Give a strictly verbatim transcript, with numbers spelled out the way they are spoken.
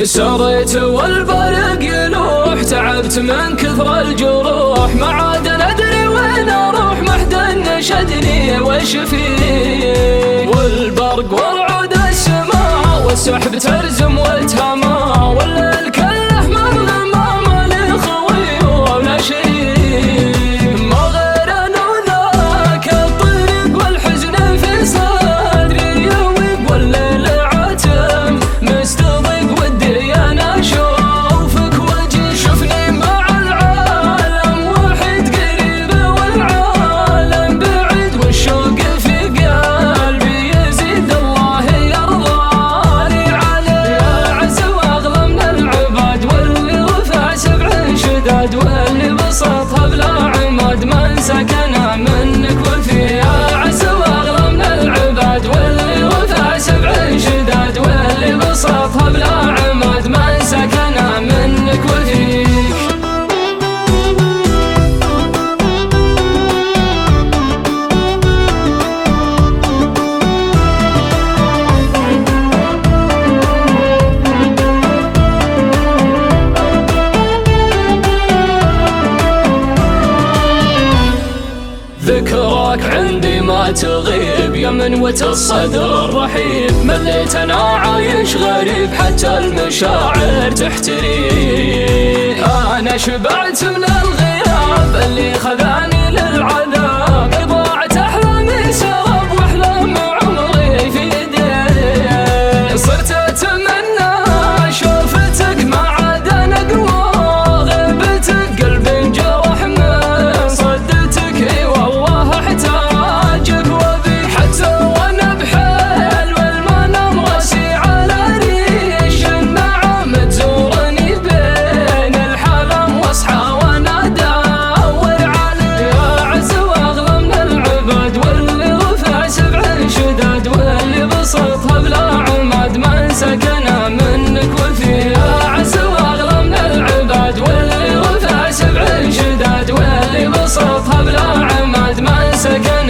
سريت والبرق يلوح، تعبت من كثر الجروح، ما عاد ندري وين اروح، ما حد نشدني وش فيه. والبرق ورعود السماء والسحب ترزم والتما، والليل كله مظلمة ما لي خوي ولا شريك. ما غير انا وذاك الطريق والحزن في صدري يويق، والليل عتم مستضيق ودي انا اشوفك وجهي. شوفني مع العالم وحيد قريب والعالم بعيد، والشوق في قلبي يزيد الله يرضاني عليه. يا عز واغلى من العباد واللي وفى سبع شداد، واللي بسطها بلا عماد من سكن منك وفيه. يا عز واغلى من العباد واللي وفى سبع شداد، واللي بسطها بلا عماد من سكن منك وفيه. ذكراك عندي ما تغيب يا منوة الصدر رحيب، مليت انا عايش غريب حتى المشاعر تحتريب. انا شبعت من الغياب اللي خذاني للعذاب، ضاعت احلامي سراب واحلام عمري في يدي. صرت اتمنى شوفتك ما عاد انا اقوى غيبتك، قلبي انجرح من صدتك، اي والله احتاجك وبيك. حتى وانا بحيل والمنام راسي على ريش النعم، تزورني بين الحلم واصحى وانا ادور عليك. يا عز واغلى من العباد واللي وفى سبع شداد، واللي بسطها بلا عماد من سكن منك وفيه. يا عز واغلى من العباد واللي وفى سبع شداد، واللي بسطها بلا عماد من سكن